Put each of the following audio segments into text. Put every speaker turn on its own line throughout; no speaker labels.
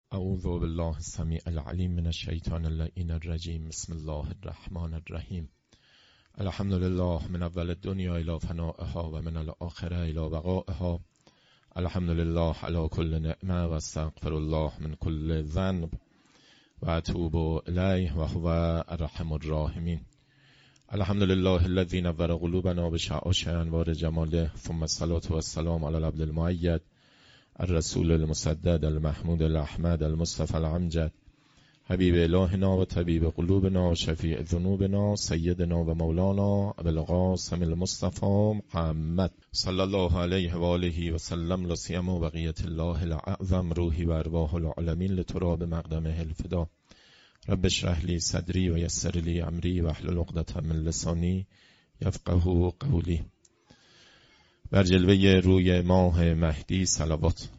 اعوذ بالله السمیع العلیم من الشیطان اللعین الرجیم. بسم الله الرحمن الرحیم. الحمد لله من اول الدنیا الی فنائها و من الاخره الی بقائها. الحمد لله علی کل نعمه و استغفر الله من کل ذنب و اتوب الیه و هو ارحم الراحمین. الحمد لله الذی نور قلوبنا بشعاع انوار جماله، ثم الصلاة و السلام علی العبد المؤید الرسول المسدد المحمود الاحمد المصطفى الامجد حبیب الهنا و طبیب قلوبنا و شفیع ذنوبنا سیدنا و مولانا ابوالقاسم المصطفى محمد صلی الله علیه و آله و سلم. لا سیما بقیت الله الاعظم روحی و ارواح العالمین لتراب مقدمه الفدا. رب اشرح لی صدری و یسر لی امری و احلل عقدة من لسانی یفقهوا قولی. بر جلوه روی ماه مهدی صلوات.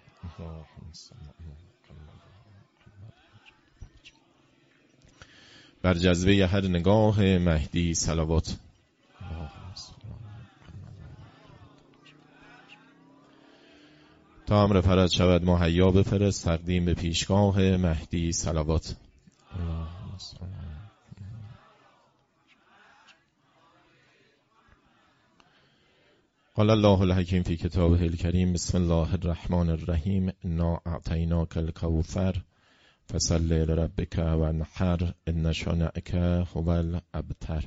بر جذبه هر نگاه مهدی صلوات. تا امر فرج شود مهیا بفرست، تقدیم به پیشگاه مهدی صلوات. قال الله الحکیم فی کتابه الکریم. بسم الله الرحمن الرحیم. انا اعطیناک الکوثر فصل لربک وانحر ان شانئک هو الابتر.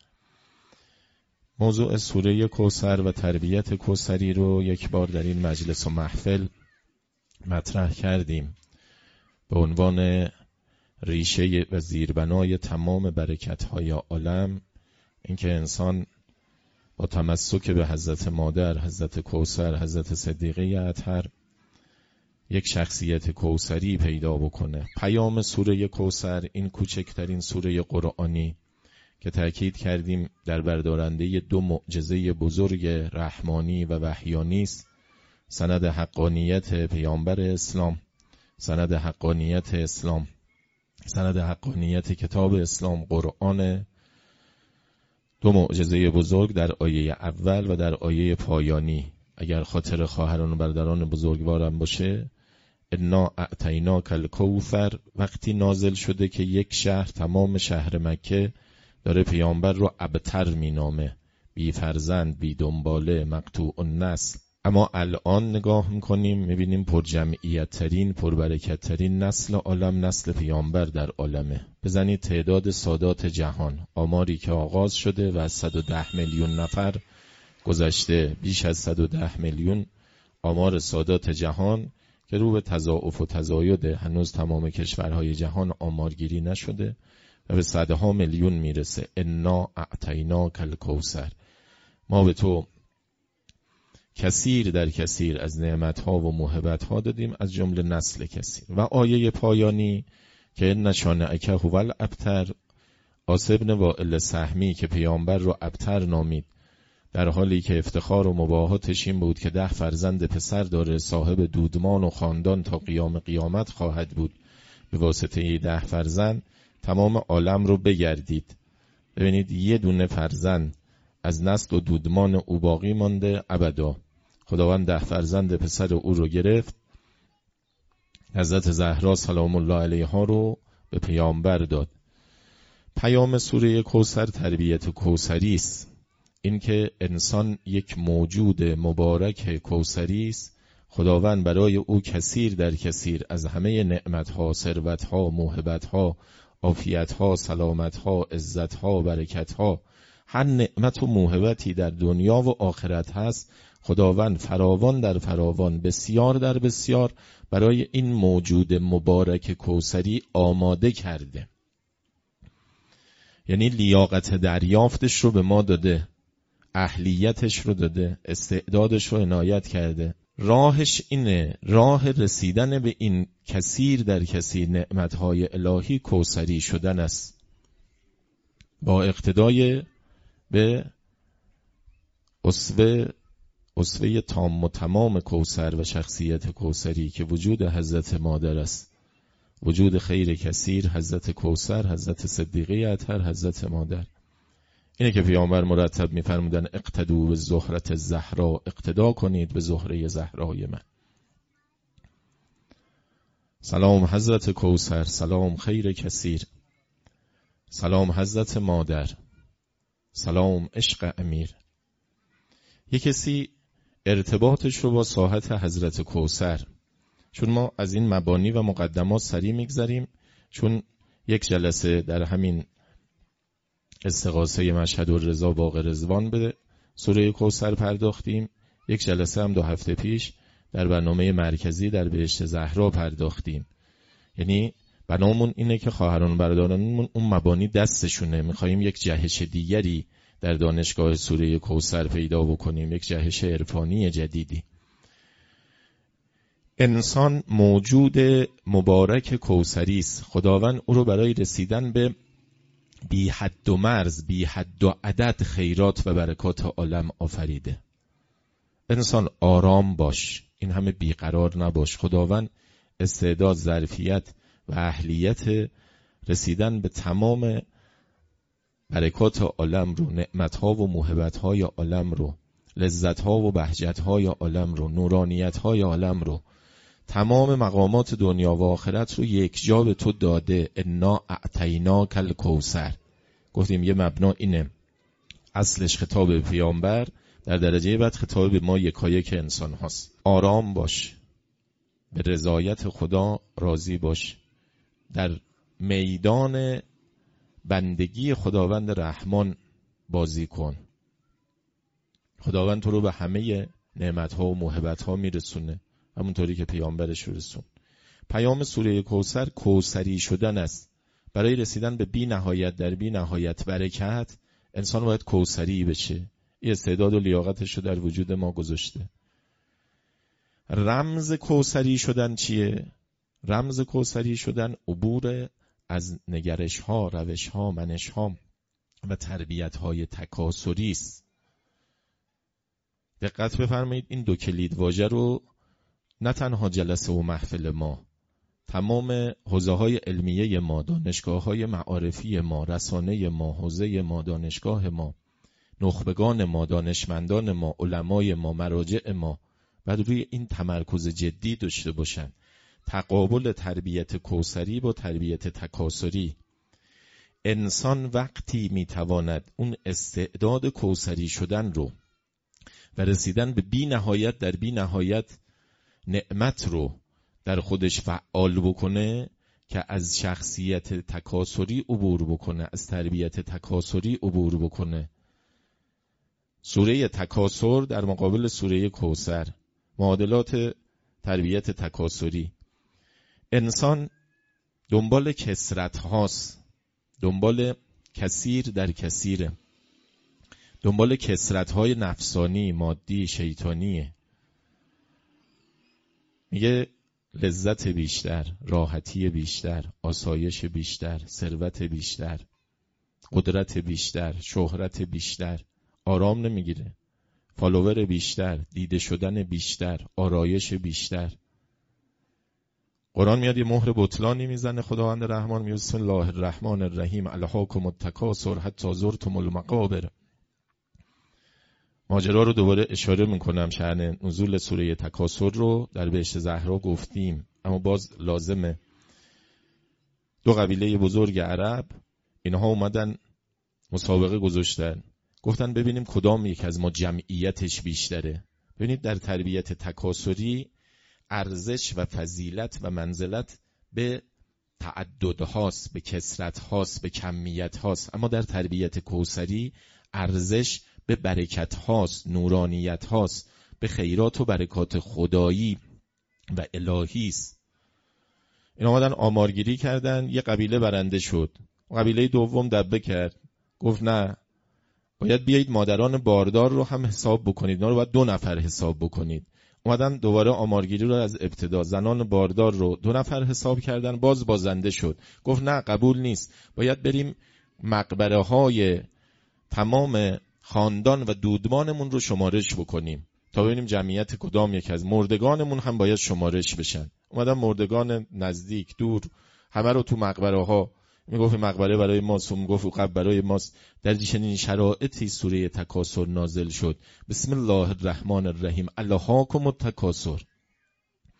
موضوع سوره کوثر و تربیت کوثری رو یک بار در این مجلس و محفل مطرح کردیم به عنوان ریشه و زیربنای تمام برکت‌های عالم، اینکه انسان با تمسک به حضرت مادر، حضرت کوثر، حضرت صدیقه اطهر یک شخصیت کوثری پیدا بکنه. پیام سوره کوثر، این کوچکترین سوره قرآنی که تأکید کردیم در بردارنده دو معجزه بزرگ رحمانی و وحیانی است، سند حقانیت پیامبر اسلام، سند حقانیت اسلام، سند حقانیت کتاب اسلام قرآن. دو معجزه بزرگ در آیه اول و در آیه پایانی. اگر خاطر خواهران و برادران بزرگوارم باشه، انا اعطیناک الکوثر وقتی نازل شده که یک شهر، تمام شهر مکه داره پیامبر رو ابتر مینامه، بی فرزند، بی دنباله، مقطوع النسل. اما الان نگاه میکنیم میبینیم پر جمعیت ترین، پر برکت ترین نسل عالم نسل پیامبر در عالمه. بزنید تعداد سادات جهان، آماری که آغاز شده و از 110 میلیون نفر گذشته، بیش از 110 میلیون آمار سادات جهان که رو به تضاعف و تزایده. هنوز تمام کشورهای جهان آمارگیری نشده و به صدها میلیون میرسه. انا اعطیناک الکوثر، ما به تو کثیر در کثیر از نعمتها و موهبتها دادیم، از جمله نسل کثیر. و آیه پایانی که ان شانئک هو الابتر، عاص بن وائل سهمی که پیامبر رو ابتر نامید، در حالی که افتخار و مباهاتش این بود که 10 فرزند پسر داره، صاحب دودمان و خاندان تا قیام قیامت خواهد بود، به واسطه 10 فرزند تمام عالم رو بگردید. ببینید یه دونه فرزند از نسل و دودمان او باقی مانده ابدا. خداوند 10 فرزند پسر او رو گرفت، حضرت زهرا سلام الله علیها رو به پیامبر داد. پیام سوره کوثر تربیت کوثری است، این که انسان یک موجود مبارک کوثری است. خداوند برای او کثیر در کثیر از همه نعمتها، ثروتها، موهبتها، عافیتها، سلامتها، عزتها، برکتها، هر نعمت و موهبتی در دنیا و آخرت هست، خداوند فراوان در فراوان، بسیار در بسیار برای این موجود مبارک کوثری آماده کرده. یعنی لیاقت دریافتش رو به ما داده، اهلیتش رو داده، استعدادش رو عنایت کرده. راهش اینه، راه رسیدن به این کثیر در کثیر نعمتهای الهی کوثری شدن است، با اقتدای به اسوه تام و تمام کوثر و شخصیت کوثری که وجود حضرت مادر است، وجود خیر کثیر، حضرت کوثر، حضرت صدیقه اطهر، حضرت مادر. اینه که پیامبر مرتب می‌فرمودن اقتدوا به زهرة الزهراء، اقتدا کنید به زهره زهرای من. سلام حضرت کوثر، سلام خیر کثیر، سلام حضرت مادر، سلام عشق امیر. یک کسی ارتباطش رو با ساحت حضرت کوثر، چون ما از این مبانی و مقدمات سریع میگذریم، چون یک جلسه در همین استغاثه مشهد الرضا باغ رضوان به سوره کوثر پرداختیم، یک جلسه هم 2 هفته پیش در برنامه مرکزی در بهشت زهرا پرداختیم. یعنی بنامون اینه که خواهران و برادرانمون اون مبانی دستشونه، میخواییم یک جهش دیگری در دانشگاه سوره کوثر پیدا بکنیم، یک جهش عرفانی جدیدی. انسان موجود مبارک کوثری است. خداوند او رو برای رسیدن به بی حد و مرز، بی حد و عدد خیرات و برکات عالم آفریده. انسان آرام باش، این همه بیقرار نباش. خداوند استعداد، ظرفیت و اهلیت رسیدن به تمام برکات عالم رو، نعمت‌ها و موهبت‌های عالم رو، لذت‌ها و بهجت‌های عالم رو، نورانیت‌های عالم رو، تمام مقامات دنیا و آخرت رو یک جا به تو داده. انا اعطیناک الکوثر. گفتیم یه مبنا اینه، اصلش خطاب به پیامبر، در درجه بعد خطاب به ما یکایک انسان هاست. آرام باش، به رضایت خدا راضی باش، در میدان بندگی خداوند رحمان بازی کن. خداوند تو رو به همه نعمت‌ها و موهبت‌ها میرسونه، همونطوری که پیامبرش رو رسون. پیام سوره کوثر کوثری شدن است. برای رسیدن به بی نهایت در بی نهایت برکت، انسان باید کوثری بشه. این استعداد و لیاقتش رو در وجود ما گذاشته. رمز کوثری شدن چیه؟ رمز کوثری شدن عبور از نگرش‌ها، روش‌ها، منش‌ها و تربیت‌های تکاثری است. دقت بفرمایید، این 2 کلید واژه رو نه تنها جلسه و محفل ما، تمام حوزه‌های علمیه ما، دانشگاه‌های معارفی ما، رسانه ما، حوزه ما، دانشگاه ما، نخبگان ما، دانشمندان ما، علمای ما، مراجع ما باید روی این تمرکز جدی داشته باشن. تقابل تربیت کوثری با تربیت تکاثری. انسان وقتی میتواند اون استعداد کوثری شدن رو و رسیدن به بی نهایت در بی نهایت نعمت رو در خودش فعال بکنه که از شخصیت تکاثری عبور بکنه، از تربیت تکاثری عبور بکنه. سوره تکاثر در مقابل سوره کوثر، معادلات تربیت تکاثری. انسان دنبال کثرت هاست، دنبال کثیر در کثیره، دنبال کثرت های نفسانی، مادی، شیطانیه. میگه لذت بیشتر، راحتی بیشتر، آسایش بیشتر، ثروت بیشتر، قدرت بیشتر، شهرت بیشتر. آرام نمیگیره. فالوور بیشتر، دیده شدن بیشتر، آرایش بیشتر. قرآن میاد یه مهر بطلانی میزنه. خداوند رحمان میگه بسم الله الرحمن الرحیم الهاکم التکاثر حتی زرتم المقابر. ماجرا رو دوباره اشاره میکنم، شأن نزول سوره تکاثر رو در بهشت زهرا گفتیم، اما باز لازمه. 2 قبیله بزرگ عرب، اینها اومدن مسابقه گذاشتن، گفتن ببینیم کدام یک از ما جمعیتش بیشتره. ببینید در تربیت تکاثری ارزش و فضیلت و منزلت به تعدد هاست، به کثرت هاست، به کمیت هاست. اما در تربیت کوثری ارزش به برکت هاست، نورانیت هاست، به خیرات و برکات خدایی و الهی است. این آمدن آمارگیری کردن، یه قبیله برنده شد، قبیله دوم دبه کرد، گفت نه، باید بیایید مادران باردار رو هم حساب بکنید، اینا رو باید 2 نفر حساب بکنید. اومدن دوباره آمارگیری رو از ابتدا، زنان باردار رو 2 نفر حساب کردن، باز بازنده شد. گفت نه، قبول نیست، باید بریم مقبره های تمام خاندان و دودمانمون رو شمارش بکنیم تا ببینیم جمعیت کدام یک از مردگانمون هم باید شمارش بشن. اومدن مردگان نزدیک، دور، همه رو تو مقبره ها. میگفت مقبره برای ماست، میگفت قبر برای ماست. در چنین شرایطی سوره تکاثر نازل شد. بسم الله الرحمن الرحیم الهاکم التکاثر.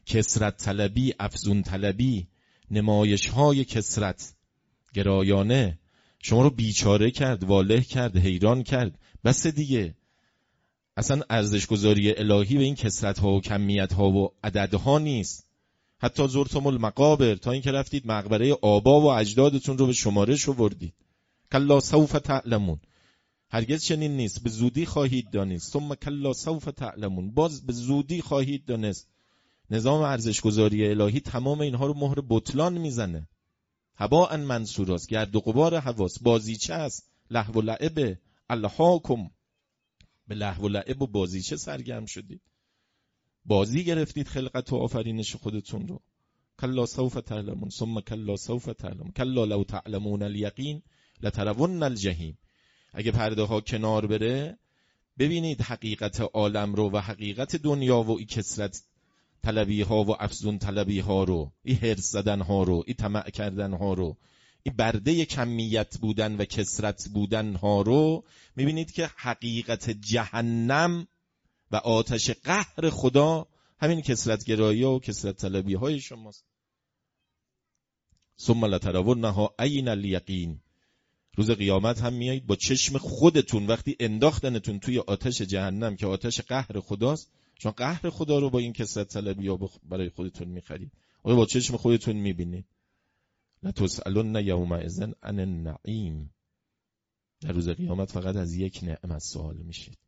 کثرت طلبی، افزون طلبی، نمایش های کثرت گرایانه شما رو بیچاره کرد، واله کرد، حیران کرد. بس دیگه، اصلا ارزشگذاری الهی به این کثرت ها و کمیت ها و عدد ها نیست. حتی زرتم المقابر، تا اینکه رفتید مقبره آبا و اجدادتون رو به شمارش آوردید. کلا سوف تعلمون، هرگز چنین نیست، به زودی خواهید دانست. ثم کلا سوف تعلمون، باز به زودی خواهید دانست. نظام ارزشگذاری الهی تمام اینها رو مهر بطلان میزنه. هباء منصوراست، گرد و غبار هواست، بازیچه است، لهو و لعب. الهاکم، به لهو و لعب و بازیچه سرگرم شدید، بازی گرفتید خلقت و آفرینش خودتون رو. کلا سوف تعلمون ثم کلا سوف تعلمون کلا لو تعلمون الیقین لترون الجحیم. اگه پرده ها کنار بره، ببینید حقیقت عالم رو و حقیقت دنیا و این کثرت طلبی ها و افزون طلبی ها رو، این هرس زدن ها رو، این طمع کردن ها رو، این برده کمیت بودن و کثرت بودن ها رو، میبینید که حقیقت جهنم و آتش قهر خدا همین کثرت گرایی و کثرت طلبی های شماست. ثم لترونها عین الیقین، روز قیامت هم میایید با چشم خودتون، وقتی انداختنتون توی آتش جهنم که آتش قهر خداست، چون قهر خدا رو با این کثرت طلبی ها برای خودتون میخرید، با چشم خودتون میبینید. لتسألن یومئذ عن النعیم، در روز قیامت فقط از یک نعمت سوال میشید.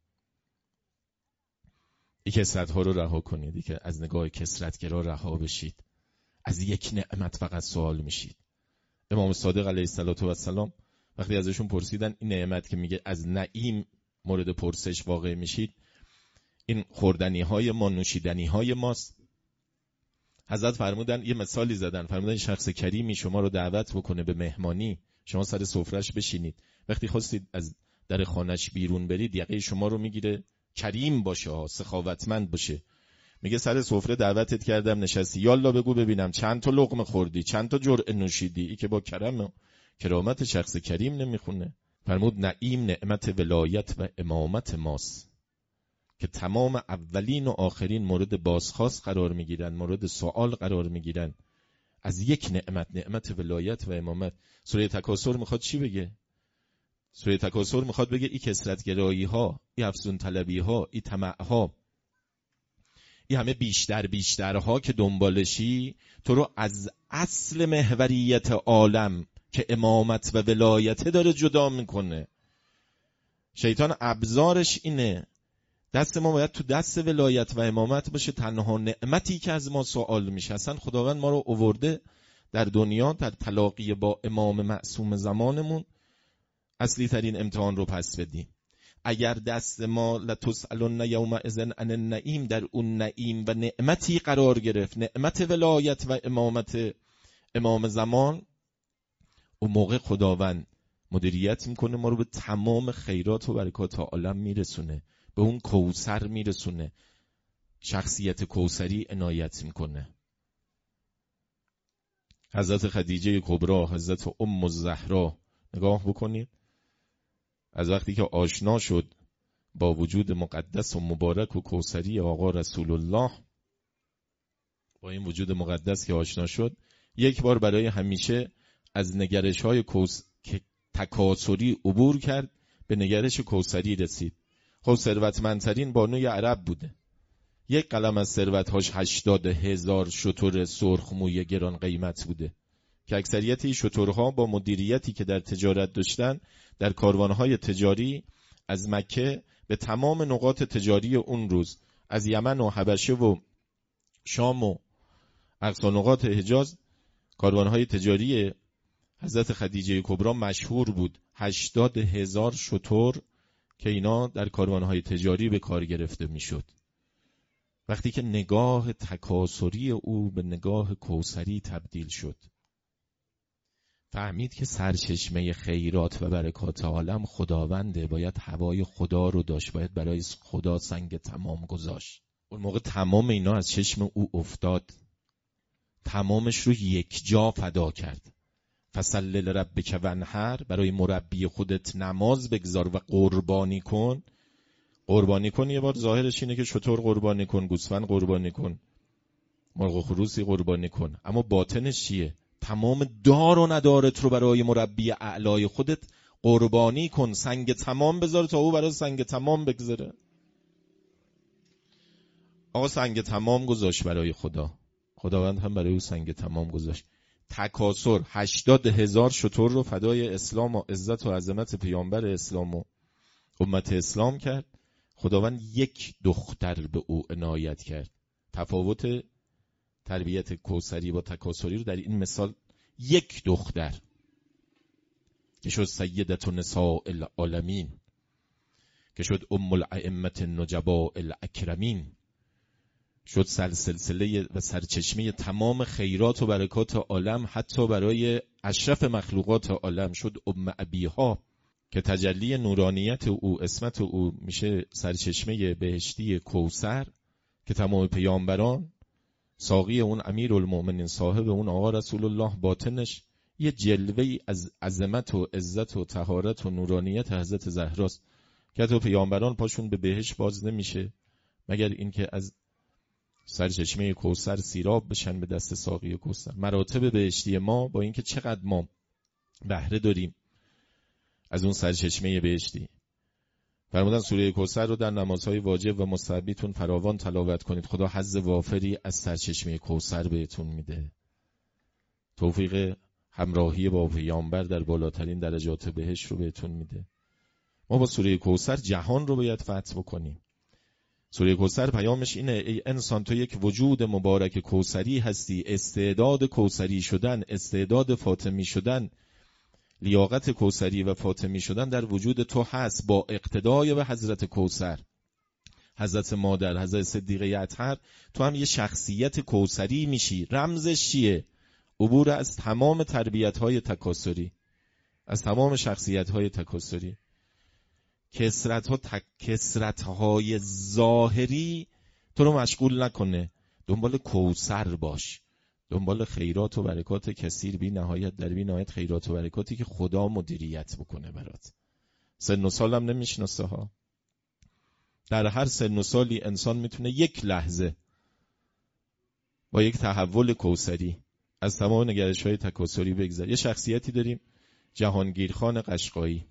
این کثرت ها رو رها کنید، که از نگاه کثرتگرا رها بشید، از یک نعمت فقط سوال میشید. امام صادق علیه السلام وقتی ازشون پرسیدن این نعمت که میگه از نعیم مورد پرسش واقع میشید، این خوردنی های ما، نوشیدنی های ماست. حضرت فرمودن، یه مثالی زدن، فرمودن شخص کریمی شما رو دعوت بکنه به مهمانی، شما سر سفرهش بشینید، وقتی خواستید از در خانهش بیرون برید، یقه شما رو میگیره، کریم باشه، سخاوتمند باشه، میگه سر سفره دعوتت کردم نشستی، یالا بگو ببینم چند تا لقمه خوردی، چند تا جرعه نوشیدی. ای که با کرامت شخص کریم نمیخونه. فرمود نعیم نعمت ولایت و امامت ماست که تمام اولین و آخرین مورد بازخواست قرار میگیرن، مورد سوال قرار میگیرن از یک نعمت، نعمت ولایت و امامت. سوره تکاثر میخواد چی بگه؟ سوره تکاثر میخواد بگه ای کثرت گرایی ها، ای افزون طلبی ها، ای طمع ها، ای همه بیشترها که دنبالشی، تو رو از اصل محوریت عالم که امامت و ولایت داره جدا میکنه. شیطان ابزارش اینه، دست ما باید تو دست ولایت و امامت باشه، تنها نعمتی که از ما سوال میشه. اصلا خداوند ما رو آورده در دنیا، در تلاقی با امام معصوم زمانمون اصلی ترین امتحان رو پس بدیم. اگر دست ما لتسألن یومئذ عن النعیم در اون نعیم و نعمتی قرار گرفت، نعمت ولایت و امامت امام زمان، اون موقع خداوند مدیریت میکنه، ما رو به تمام خیرات و برکات عالم میرسونه، به اون کوثر میرسونه، شخصیت کوثری عنایت میکنه. حضرت خدیجه کبرا، حضرت ام الزهرا نگاه بکنید، از وقتی که آشنا شد با وجود مقدس و مبارک و کوثری آقا رسول الله، با این وجود مقدس که آشنا شد، یک بار برای همیشه از نگرش های تکاثری عبور کرد، به نگرش کوثری رسید. خب ثروتمندترین بانوی عرب بوده، یک قلم از ثروتهاش 80,000 شتر سرخموی گران قیمت بوده که اکثریت این شترها با مدیریتی که در تجارت داشتن، در کاروانهای تجاری از مکه به تمام نقاط تجاری اون روز، از یمن و حبشه و شام و اقصی نقاط حجاز، کاروانهای تجاری حضرت خدیجه کبرا مشهور بود. 80,000 شتر که اینا در کاروانهای تجاری به کار گرفته میشد. وقتی که نگاه تکاثری او به نگاه کوثری تبدیل شد، فهمید که سرچشمه خیرات و برکات عالم خداونده، باید هوای خدا رو داشت، باید برای خدا سنگ تمام گذاشت. اون موقع تمام اینا از چشم او افتاد، تمامش رو یک جا فدا کرد. فصل لربک وانحر، برای مربی خودت نماز بگذار و قربانی کن. قربانی کن یه بار ظاهرش اینه که شتر قربانی کن، گوسفند قربانی کن، مرغ و خروسی قربانی کن. اما باطنش چیه؟ تمام دار و ندارت رو برای مربی اعلای خودت قربانی کن. سنگ تمام بذار تا او برای سنگ تمام بگذاره. آقا سنگ تمام گذاشت برای خدا، خداوند هم برای او سنگ تمام گذاشت. تکاسر 80,000 شتر رو فدای اسلام و عزت و عظمت پیامبر اسلام و امت اسلام کرد. خداوند یک دختر به او عنایت کرد. تفاوت تربیت کوثری با تکاسری رو در این مثال یک دختر که شد سیدت نساء العالمین، که شد ام الائمه النجباء الاکرمین، شد سلسله و سرچشمه تمام خیرات و برکات عالم، حتی برای اشرف مخلوقات عالم شد ام ابیها، که تجلی نورانیت او، اسمت او میشه سرچشمه بهشتی کوثر، که تمام پیامبران ساقی اون امیرالمؤمنین صاحب اون آقا رسول الله باطنش یه جلوه‌ای از عظمت و عزت و طهارت و نورانیت حضرت زهراست که حتی پیامبران پاشون به بهشت باز نمیشه مگر اینکه از سرچشمه کوثر سیراب بشن به دست ساقی کوثر. مراتب بهشتی ما با اینکه چقدر ما بهره داریم از اون سرچشمه بهشتی. فرمودن سوره کوثر رو در نمازهای واجب و مستحبیتون فراوان تلاوت کنید، خدا حظ وافری از سرچشمه کوثر بهتون میده. توفیق همراهی با پیامبر در بالاترین درجات بهشت رو بهتون میده. ما با سوره کوثر جهان رو باید فتح بکنیم. سوره کوثر پیامش اینه: ای انسان تو یک وجود مبارک کوثری هستی، استعداد کوثری شدن، استعداد فاطمی شدن، لیاقت کوثری و فاطمی شدن در وجود تو هست. با اقتدای به حضرت کوثر، حضرت مادر، حضرت صدیقه اطهر، تو هم یه شخصیت کوثری میشی. رمزش چیه؟ عبور از تمام تربیت‌های تکاسری، از تمام شخصیت‌های تکاسری. کثرت‌های ظاهری تو رو مشغول نکنه، دنبال کوثر باش، دنبال خیرات و برکات کثیر بی نهایت در بی نهایت خیرات و برکاتی که خدا مدیریت بکنه برات. سن و سالم نمیشناسه ها. در هر سن و سالی انسان میتونه یک لحظه با یک تحول کوثری از تمام نگرش‌های تکاسری بگذره. یه شخصیتی داریم جهانگیرخان قشقایی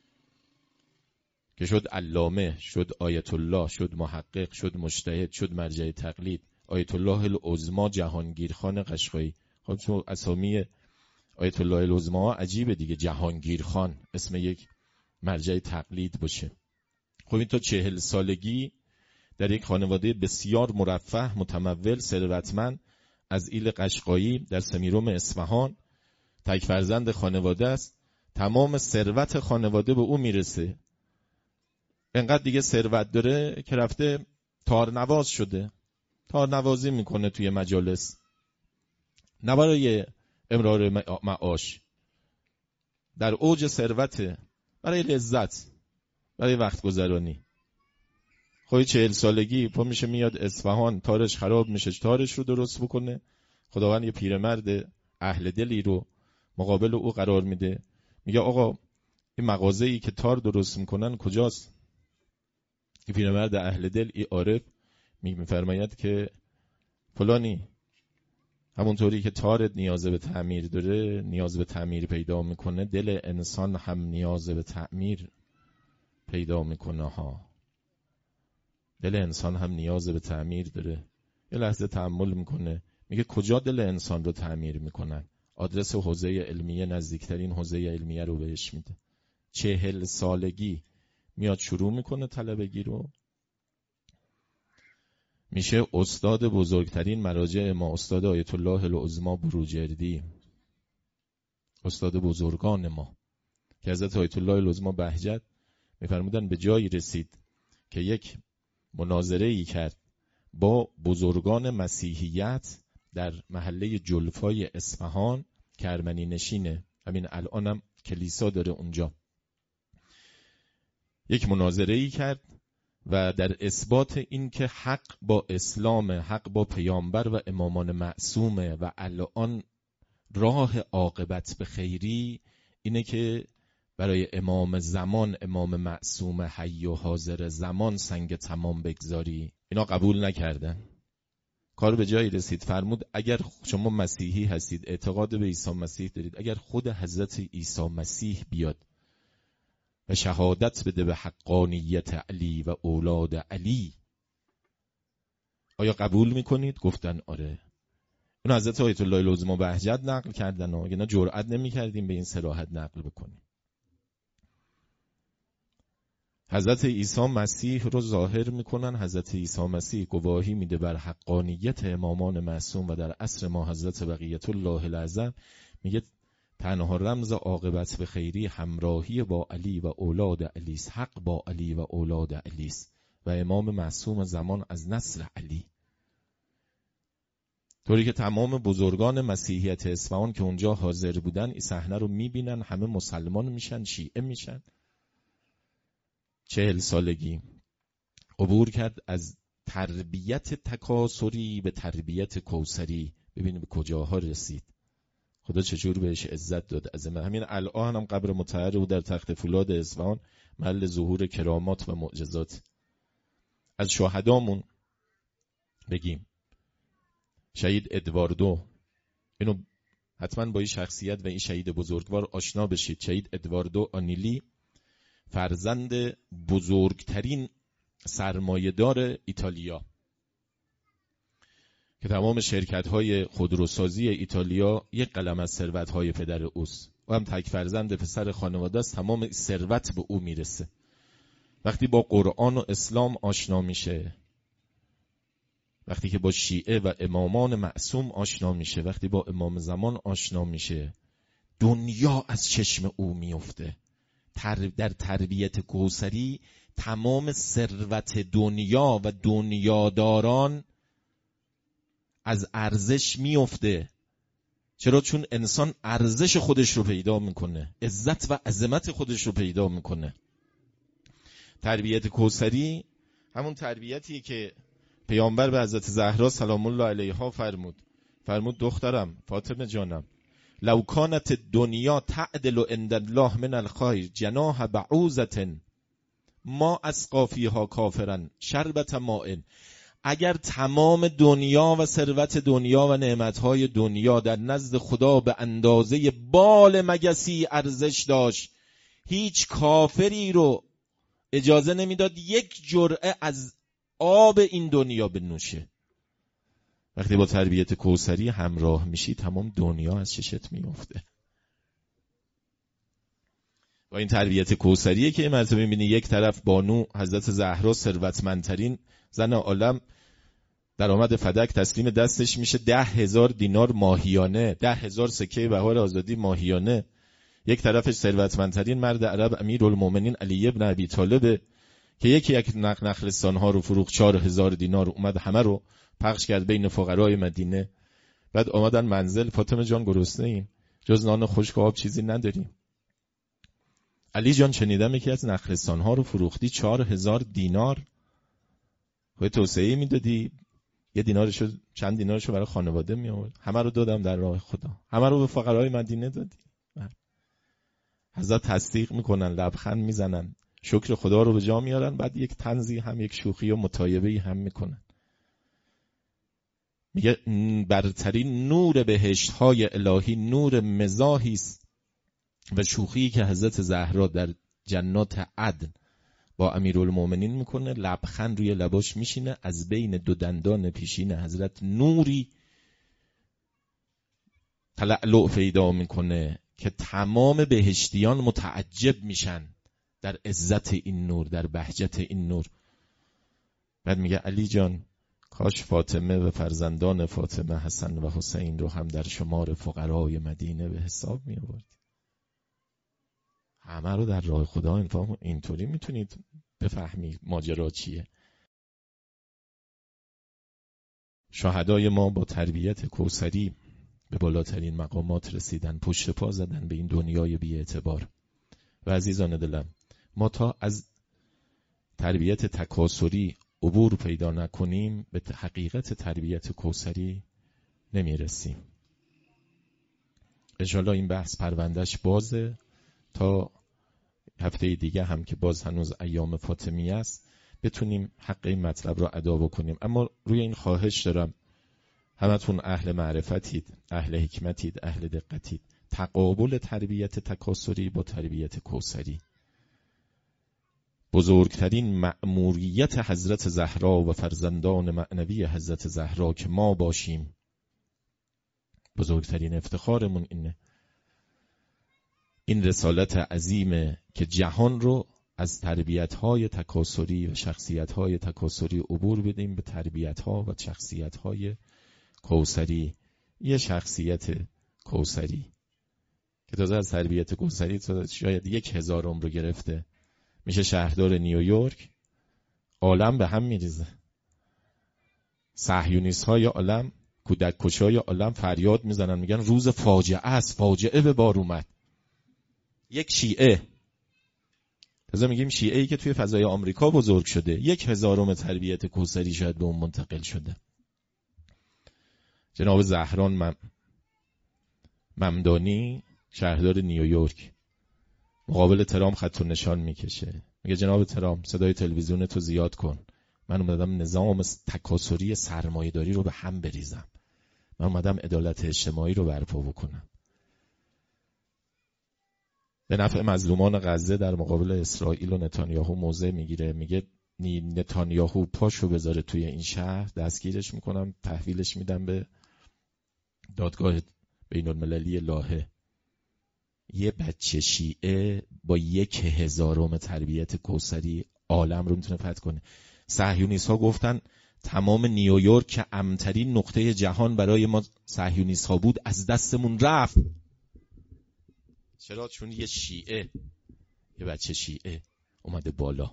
که شد علامه، شد آیت الله، شد محقق، شد مجتهد، شد مرجع تقلید. آیت الله العظما جهانگیرخان قشقایی. خب چون اسامی آیت الله العظما عجیبه دیگه، جهانگیرخان اسم یک مرجع تقلید باشه. خب این تا 40 سالگی در یک خانواده بسیار مرفه، متمول، ثروتمند از ایل قشقایی در سمیروم اصفهان تک فرزند خانواده است. تمام ثروت خانواده به او میرسه. انقدر دیگه ثروت داره که رفته تارنواز شده، تارنوازی میکنه توی مجالس، نه برای امرار معاش، در اوج ثروت، برای لذت، برای وقت گذرانی. خواهی 40 سالگی پا میشه میاد اصفهان، تارش خراب میشه، تارش رو درست بکنه. خداوند یه پیرمرد اهل دلی رو مقابل او قرار میده، میگه آقا این مغازه‌ای که تار درست میکنن کجاست؟ این پیرمرد اهل دل، ای عارف، میفرماید که فلانی، همونطوری که تارت نیاز به تعمیر داره، نیاز به تعمیر پیدا میکنه، دل انسان هم نیاز به تعمیر پیدا میکنه ها. دل انسان هم نیاز به تعمیر داره. یه لحظه تأمل میکنه، میگه کجا دل انسان رو تعمیر میکنن؟ آدرس حوزه علمیه، نزدیکترین حوزه علمیه رو بهش میده. 40 سالگی میاد شروع میکنه طلبگی رو، میشه استاد بزرگترین مراجع ما، استاد آیت الله العظما بروجردی، استاد بزرگان ما، که حضرت آیت الله العظما بهجت میفرمودن به جایی رسید که یک مناظره‌ای کرد با بزرگان مسیحیت در محله جلفای اصفهان که ارمنی نشینه، همین الانم کلیسا داره اونجا. یک مناظره‌ای کرد و در اثبات این که حق با اسلام، حق با پیامبر و امامان معصومه و الان راه عاقبت به خیری اینه که برای امام زمان، امام معصوم حی و حاضر زمان سنگ تمام بگذاری. اینا قبول نکردن. کار به جایی رسید، فرمود اگر شما مسیحی هستید، اعتقاد به عیسی مسیح دارید، اگر خود حضرت عیسی مسیح بیاد و شهادت بده به حقانیت علی و اولاد علی، آیا قبول میکنید؟ گفتن آره. اینو حضرت آیت الله العظما بهجت نقل کردن و اینا جرئت نمی‌کردیم به این صراحت نقل بکنیم. حضرت عیسی مسیح رو ظاهر میکنن، حضرت عیسی مسیح گواهی میده بر حقانیت امامان معصوم و در عصر ما حضرت بقیت الله الاعظم، میگه تنها رمز عاقبت به خیری همراهی با علی و اولاد علی است، حق با علی و اولاد علی است و امام معصوم زمان از نسل علی. طوری که تمام بزرگان مسیحیت اصفهان که اونجا حاضر بودن این صحنه رو میبینن، همه مسلمان میشن، شیعه میشن. 40 سالگی عبور کرد از تربیت تکاسری به تربیت کوثری. ببینید به کجاها رسید، خدا چجور بهش عزت داد. از همین الان هم قبر مطهر او در تخت فولاد اصفهان محل ظهور کرامات و معجزات. از شهدامون بگیم شهید ادواردو، اینو حتما با این شخصیت و این شهید بزرگوار آشنا بشید. شهید ادواردو آنیلی فرزند بزرگترین سرمایه‌دار ایتالیا که تمام شرکت‌های خودروسازی ایتالیا یک قلم از ثروت‌های پدر اوست. او هم تک فرزند پسر خانواده است، تمام ثروت به او میرسه. وقتی با قرآن و اسلام آشنا میشه، وقتی که با شیعه و امامان معصوم آشنا میشه، وقتی با امام زمان آشنا میشه، دنیا از چشم او میفته. در تربیت کوثری تمام ثروت دنیا و دنیاداران از ارزش میفته. چرا؟ چون انسان ارزش خودش رو پیدا میکنه، عزت و عظمت خودش رو پیدا میکنه. تربیت کوثری همون تربیتیه که پیامبر به حضرت زهرا سلام الله علیها فرمود دخترم، فاطمه جانم، لو کانت الدنیا تعدل عند الله من الخیر جناح بعوضة ما اسقی فیها کافرا شربة ماء. اگر تمام دنیا و ثروت دنیا و نعمتهای دنیا در نزد خدا به اندازه بال مگسی ارزش داشت، هیچ کافری رو اجازه نمیداد یک جرعه از آب این دنیا بنوشه. وقتی با تربیت کوثری همراه میشی، تمام دنیا از چشت میفته. و این تربیت کوثریه که مرتبه میبینی یک طرف بانو حضرت زهرا ثروتمندترین زن عالم درآمد فدک تسلیم دستش میشه 10,000 دینار ماهیانه، 10,000 سکه بهار آزادی ماهیانه. یک طرفش ثروتمندترین مرد عرب امیرالمومنین علی ابن ابی طالب که یک نخلستان‌ها رو فروخت، 4,000 دینار اومد همه رو پخش کرد بین فقرای مدینه. بعد آمدن منزل، فاطمه جان گرسنه‌ایم، جز نان خشک و آب چیزی نداریم. علی جان شنیدم یکی از نخلستان‌ها رو فروختی 4,000 دینار، خود توسعه میدادی، یه دینارشو چند دینارشو برای خانواده می آورد. همه رو دادم در راه خدا، همه رو به فقرای مدینه دادی. حضرت تصدیق میکنن، لبخند میزنن، شکر خدا رو به جا میارن، بعد یک طنزی هم، یک شوخی و متایبه‌ای هم میکنن. میگه برترین نور بهشت‌های الهی نور مزاحی است و شوخی که حضرت زهرا در جنات عدن با امیرالمومنین میکنه، لبخند روی لباش میشینه، از بین دو دندان پیشین حضرت نوری تلألؤ پیدا میکنه که تمام بهشتیان متعجب میشن در عزت این نور، در بهجت این نور. بعد میگه علی جان کاش فاطمه و فرزندان فاطمه حسن و حسین رو هم در شمار فقرای مدینه به حساب می آورد. همه رو در راه خدا انفاق. اینطوری میتونید بفهمی ماجرا چیه. شهدای ما با تربیت کوثری به بالاترین مقامات رسیدن، پشت پا زدن به این دنیای بی اعتبار. و عزیزان دلم، ما تا از تربیت تکاسری عبور پیدا نکنیم به حقیقت تربیت کوثری نمیرسیم. انشالله این بحث پروندهش بازه تا هفته دیگه هم که باز هنوز ایام فاطمیه است بتونیم حق این مطلب را ادا بکنیم. اما روی این خواهش دارم همتون اهل معرفتید، اهل حکمتید، اهل دقتید. تقابل تربیت تکاسری با تربیت کوثری، بزرگترین مأموریت حضرت زهرا و فرزندان معنوی حضرت زهرا که ما باشیم، بزرگترین افتخارمون اینه. این رسالت عظیمه که جهان رو از تربیت‌های تکاسری و شخصیت‌های تکاسری عبور بدیم به تربیت‌ها و شخصیت‌های کوثری. یه شخصیت کوثری که تازه از تربیت کوثری شاید 1000 رو گرفته، میشه شهردار نیویورک، عالم به هم میریزه. صهیونیست‌های عالم، کودک کشای عالم فریاد میزنن، میگن روز فاجعه است، فاجعه به بار اومد. یک شیعه، تازه میگیم شیعه‌ای که توی فضای آمریکا بزرگ شده، 1000 تربیت کوثری شاید به اون منتقل شده. جناب زهران ممدانی، شهردار نیویورک، مقابل ترامپ خط و نشان میکشه، میگه جناب ترامپ صدای تلویزیون تو زیاد کن، من اومدم نظام تکاسری سرمایه‌داری رو به هم بریزم، من اومدم عدالت اجتماعی رو برپا بکنم. به نفع مظلومان غزه در مقابل اسرائیل و نتانیاهو موضع میگیره، میگه نتانیاهو پاشو بذاره توی این شهر، دستگیرش میکنم، تحویلش میدم به دادگاه بین المللی لاهه. یه بچه شیعه با 1000 تربیت کوثری عالم رو میتونه فتح کنه. صهیونیست ها گفتن تمام نیویورک که امن‌ترین نقطه جهان برای ما صهیونیست ها بود از دستمون رفت. چرا؟ چون یه شیعه، یه بچه شیعه اومده بالا.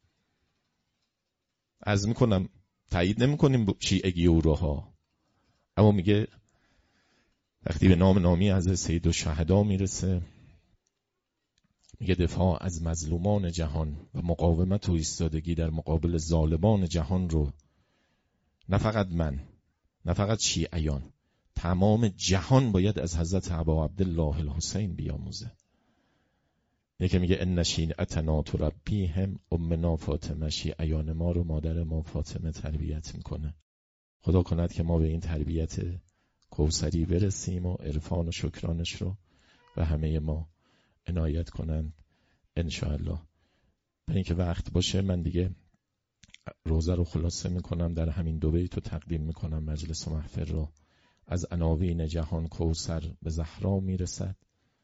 عرض میکنم تایید نمیکنیم شیعگی او روها، اما میگه وقتی به نام نامی از سید الشهدا میرسه، میگه دفاع از مظلومان جهان و مقاومت و ایستادگی در مقابل ظالمان جهان رو نه فقط من، نه فقط شیعیان، تمام جهان باید از حضرت ابا عبدالله الحسین بیاموزه. یکی میگه ان شیعتنا تربیهم، امنا فاطمه، شیعیان ما رو مادر ما فاطمه تربیت میکنه. خدا کند که ما به این تربیت کوثری برسیم و عرفان و شکرانش رو و همه ما عنایت کنند انشاءالله. برای اینکه وقت باشه من دیگه روزه رو خلاصه میکنم، در همین 2 بیت رو تقدیم میکنم. مجلس و محفل رو از عناوین جهان کوثر به زهرا میرسد،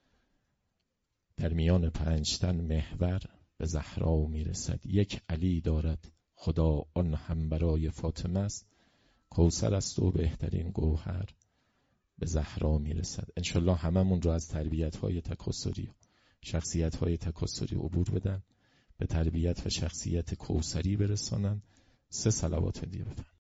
در میان 5 تن محور به زهرا میرسد. یک علی دارد خدا آن هم برای فاطمه است، کوثر است و بهترین گوهر به زهرا میرسد. انشالله هممون رو از تربیت‌های تکاسری، شخصیت‌های تکاسری عبور بدن، به تربیت و شخصیت کوثری برسانن. 3 صلوات هدیه بفرمایید.